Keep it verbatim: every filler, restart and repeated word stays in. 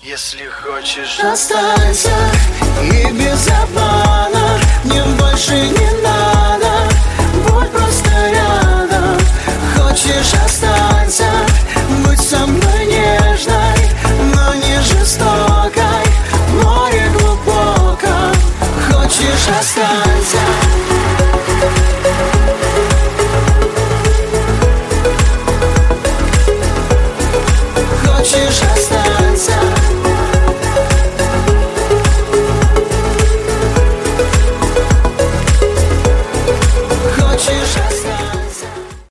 Если хочешь, останься, и без обмана. Мне больше не надо, будь просто рядом. Хочешь, останься, будь со мной нежной, но не жестокой. В море глубоко. Хочешь, останься.